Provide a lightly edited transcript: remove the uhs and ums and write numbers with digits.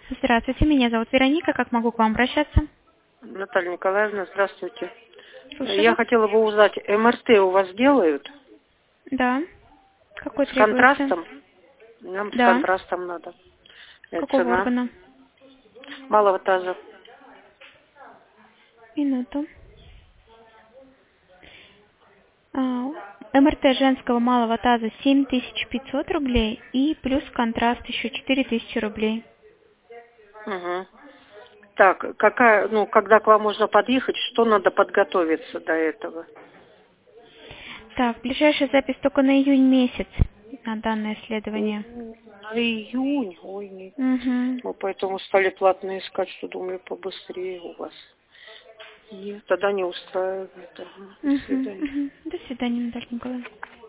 Здравствуйте, меня зовут Вероника. Как могу к вам обращаться? Наталья Николаевна, здравствуйте. Слушаю Я вас. хотела бы узнать, МРТ у вас делают? Да. Какой С требуется? контрастом? Нам с Да. контрастом надо. Какого Цена органа? малого таза. Минуту. МРТ женского малого таза 7500 рублей и плюс контраст еще 4000 рублей. Угу. Так, когда к вам можно подъехать, что надо подготовиться до этого? Так, ближайшая запись только на июнь месяц на данное исследование. На июнь? Ой, нет. Угу. Мы поэтому стали платно искать, что думали побыстрее у вас. Нет, тогда не устраивает. Ага. До Угу. свидания. Угу. До свидания, Наталья Николаевна.